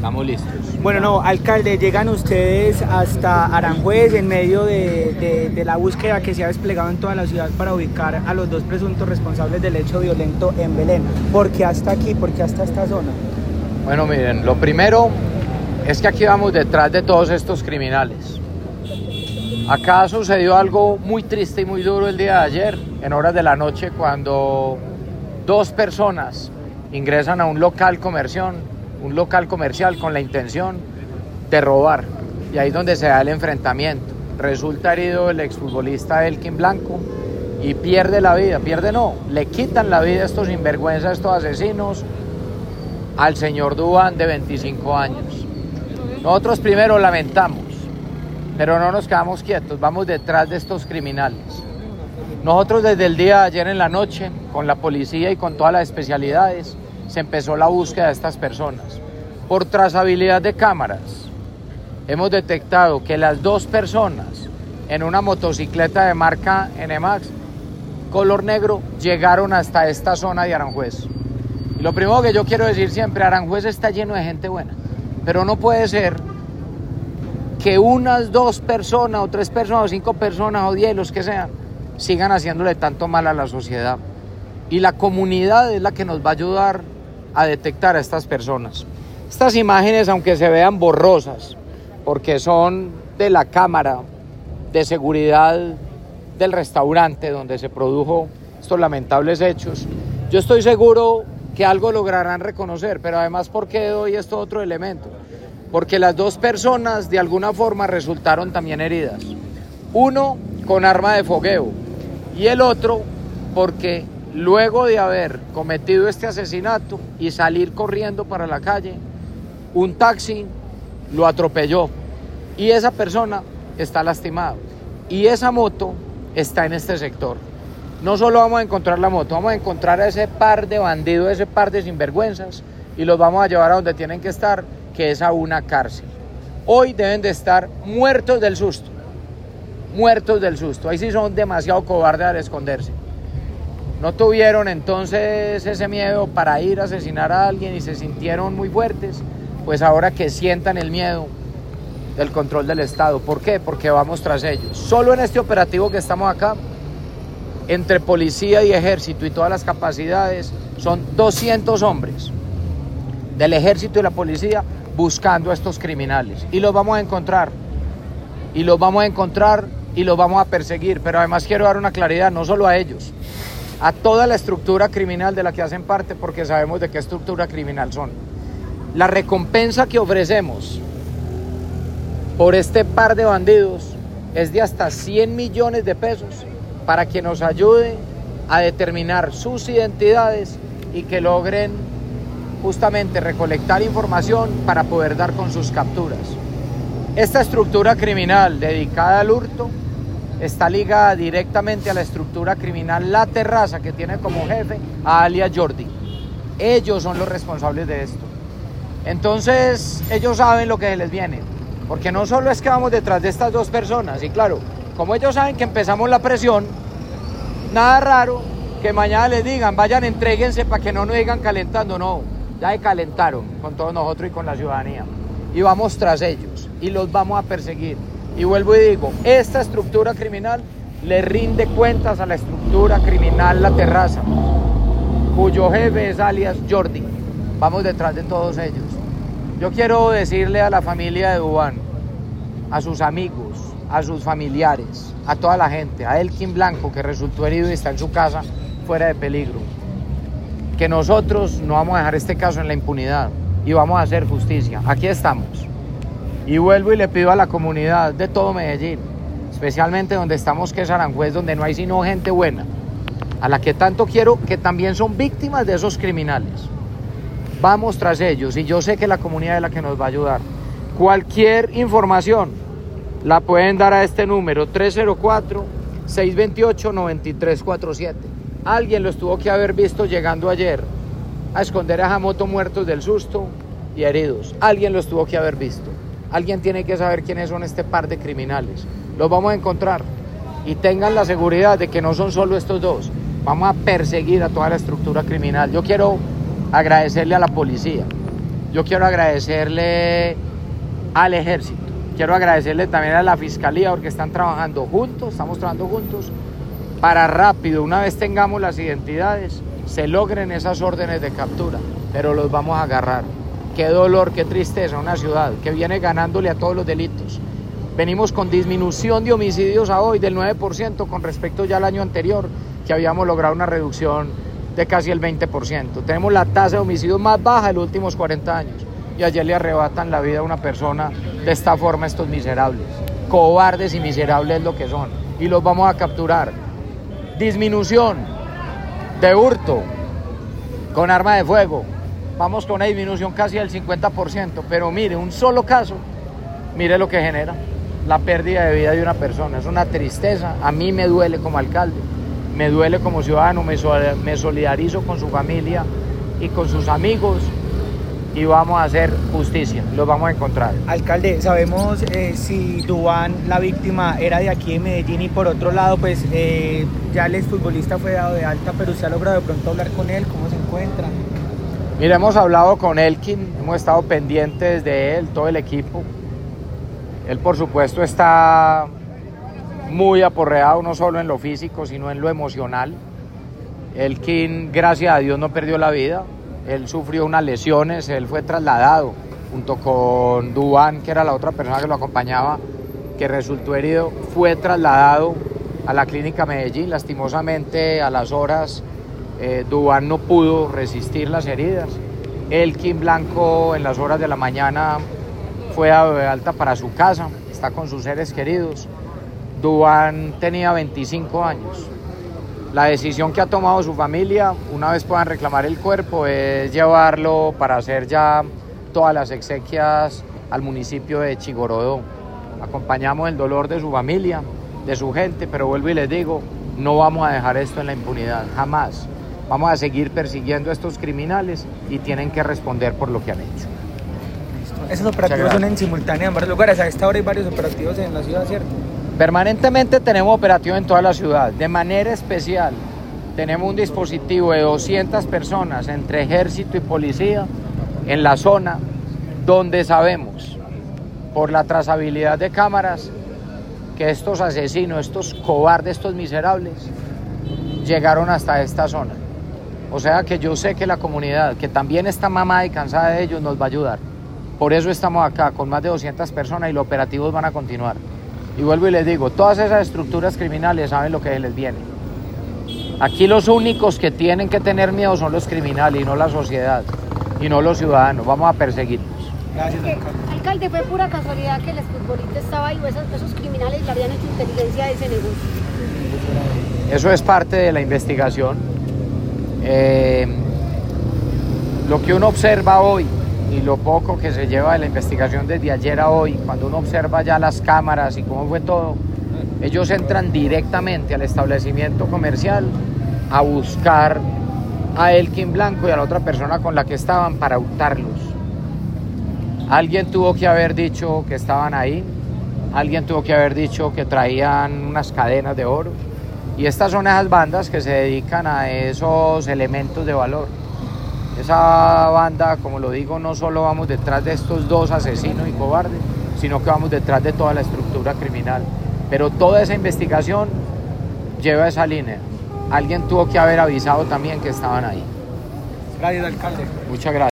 Estamos listos. Bueno, no, alcalde, llegan ustedes hasta Aranjuez en medio de la búsqueda que se ha desplegado en toda la ciudad para ubicar a los dos presuntos responsables del hecho violento en Belén. ¿Por qué hasta aquí? ¿Por qué hasta esta zona? Bueno, miren, lo primero es que aquí vamos detrás de todos estos criminales. Acá sucedió algo muy triste y muy duro el día de ayer, en horas de la noche, cuando dos personas ingresan a un local comercial con la intención de robar. Y ahí es donde se da el enfrentamiento. Resulta herido el exfutbolista Elkin Blanco y pierde la vida. Le quitan la vida a estos sinvergüenzas, a estos asesinos, al señor Duván de 25 años. Nosotros primero lamentamos, pero no nos quedamos quietos, vamos detrás de estos criminales. Nosotros desde el día de ayer en la noche, con la policía y con todas las especialidades, se empezó la búsqueda de estas personas. Por trazabilidad de cámaras, hemos detectado que las dos personas en una motocicleta de marca NMAX, color negro, llegaron hasta esta zona de Aranjuez. Y lo primero que yo quiero decir siempre, Aranjuez está lleno de gente buena, pero no puede ser que unas 2 personas o 3 personas o 5 personas o 10, los que sean, sigan haciéndole tanto mal a la sociedad. Y la comunidad es la que nos va a ayudar a detectar a estas personas. Estas imágenes, aunque se vean borrosas, porque son de la cámara de seguridad del restaurante donde se produjo estos lamentables hechos, yo estoy seguro que algo lograrán reconocer, pero además, ¿por qué doy esto otro elemento? Porque las 2 personas de alguna forma resultaron también heridas. Uno con arma de fogueo y el otro porque luego de haber cometido este asesinato y salir corriendo para la calle, un taxi lo atropelló y esa persona está lastimada. Y esa moto está en este sector. No solo vamos a encontrar la moto, vamos a encontrar a ese par de bandidos, ese par de sinvergüenzas y los vamos a llevar a donde tienen que estar, que es a una cárcel. Hoy deben de estar muertos del susto. Ahí sí son demasiado cobardes al esconderse. No tuvieron entonces ese miedo para ir a asesinar a alguien y se sintieron muy fuertes, pues ahora que sientan el miedo del control del Estado. ¿Por qué? Porque vamos tras ellos. Solo en este operativo que estamos acá, entre policía y ejército y todas las capacidades, son 200 hombres del ejército y la policía buscando a estos criminales. Y los vamos a encontrar. Y los vamos a perseguir. Pero además quiero dar una claridad, no solo a ellos, a toda la estructura criminal de la que hacen parte, porque sabemos de qué estructura criminal son. La recompensa que ofrecemos por este par de bandidos es de hasta 100 millones de pesos para que nos ayude a determinar sus identidades y que logren justamente recolectar información para poder dar con sus capturas. Esta estructura criminal dedicada al hurto está ligada directamente a la estructura criminal La Terraza, que tiene como jefe a alias Jordi. Ellos son los responsables de esto. Entonces, ellos saben lo que se les viene, porque no solo es que vamos detrás de estas 2 personas, y claro, como ellos saben que empezamos la presión, nada raro que mañana les digan, vayan, entréguense para que no nos digan calentando. No, ya se calentaron con todos nosotros y con la ciudadanía. Y vamos tras ellos y los vamos a perseguir. Y vuelvo y digo, esta estructura criminal le rinde cuentas a la estructura criminal La Terraza, cuyo jefe es alias Jordi. Vamos detrás de todos ellos. Yo quiero decirle a la familia de Duván, a sus amigos, a sus familiares, a toda la gente, a Elkin Blanco, que resultó herido y está en su casa fuera de peligro, que nosotros no vamos a dejar este caso en la impunidad y vamos a hacer justicia. Aquí estamos. Y vuelvo y le pido a la comunidad de todo Medellín, especialmente donde estamos, que es Aranjuez, donde no hay sino gente buena, a la que tanto quiero, que también son víctimas de esos criminales. Vamos tras ellos y yo sé que la comunidad es la que nos va a ayudar. Cualquier información la pueden dar a este número, 304-628-9347. Alguien los tuvo que haber visto llegando ayer a esconder a esa moto, muertos del susto y heridos. Alguien los tuvo que haber visto. Alguien tiene que saber quiénes son este par de criminales. Los vamos a encontrar y tengan la seguridad de que no son solo estos 2. Vamos a perseguir a toda la estructura criminal. Yo quiero agradecerle a la policía, Yo quiero agradecerle al ejército, quiero agradecerle también a la fiscalía porque estamos trabajando juntos para rápido, una vez tengamos las identidades, se logren esas órdenes de captura, pero los vamos a agarrar. Qué dolor, qué tristeza, una ciudad que viene ganándole a todos los delitos. Venimos con disminución de homicidios a hoy del 9% con respecto ya al año anterior, que habíamos logrado una reducción de casi el 20%. Tenemos la tasa de homicidios más baja de los últimos 40 años. Y ayer le arrebatan la vida a una persona de esta forma estos miserables. Cobardes y miserables es lo que son. Y los vamos a capturar. Disminución de hurto con arma de fuego. Vamos con una disminución casi del 50%. Pero mire, un solo caso, mire lo que genera. La pérdida de vida de una persona. Es una tristeza. A mí me duele como alcalde. Me duele como ciudadano. Me solidarizo con su familia y con sus amigos. Y vamos a hacer justicia, los vamos a encontrar. Alcalde, sabemos si Duván, la víctima, era de aquí de Medellín y por otro lado, pues ya el exfutbolista fue dado de alta, pero usted ha logrado de pronto hablar con él, ¿cómo se encuentra? Mira, hemos hablado con Elkin, hemos estado pendientes de él, todo el equipo. Él, por supuesto, está muy aporreado, no solo en lo físico, sino en lo emocional. Elkin, gracias a Dios, no perdió la vida. Él sufrió unas lesiones, él fue trasladado junto con Duván, que era la otra persona que lo acompañaba, que resultó herido, fue trasladado a la clínica Medellín. Lastimosamente a las horas Duván no pudo resistir las heridas. Elkin Blanco en las horas de la mañana fue dado de alta para su casa, está con sus seres queridos. Duván tenía 25 años. La decisión que ha tomado su familia, una vez puedan reclamar el cuerpo, es llevarlo para hacer ya todas las exequias al municipio de Chigorodó. Acompañamos el dolor de su familia, de su gente, pero vuelvo y les digo, no vamos a dejar esto en la impunidad, jamás. Vamos a seguir persiguiendo a estos criminales y tienen que responder por lo que han hecho. Esos operativos son en simultáneo en varios lugares. A esta hora hay varios operativos en la ciudad, ¿cierto? Permanentemente tenemos operativos en toda la ciudad. De manera especial, tenemos un dispositivo de 200 personas entre ejército y policía en la zona donde sabemos, por la trazabilidad de cámaras, que estos asesinos, estos cobardes, estos miserables, llegaron hasta esta zona. O sea que yo sé que la comunidad, que también está mamada y cansada de ellos, nos va a ayudar. Por eso estamos acá con más de 200 personas y los operativos van a continuar. Y vuelvo y les digo, todas esas estructuras criminales saben lo que les viene. Aquí los únicos que tienen que tener miedo son los criminales y no la sociedad, y no los ciudadanos. Vamos a perseguirlos. Gracias, alcalde. Alcalde, ¿fue pura casualidad que el exfutbolista estaba ahí o esos criminales le habían hecho inteligencia a ese negocio? Eso es parte de la investigación. Lo que uno observa hoy y lo poco que se lleva de la investigación desde ayer a hoy, cuando uno observa ya las cámaras y cómo fue todo, ellos entran directamente al establecimiento comercial a buscar a Elkin Blanco y a la otra persona con la que estaban para hurtarlos. Alguien tuvo que haber dicho que estaban ahí, alguien tuvo que haber dicho que traían unas cadenas de oro, y estas son esas bandas que se dedican a esos elementos de valor. Esa banda, como lo digo, no solo vamos detrás de estos dos asesinos y cobardes, sino que vamos detrás de toda la estructura criminal. Pero toda esa investigación lleva esa línea. Alguien tuvo que haber avisado también que estaban ahí. Gracias, alcalde. Muchas gracias.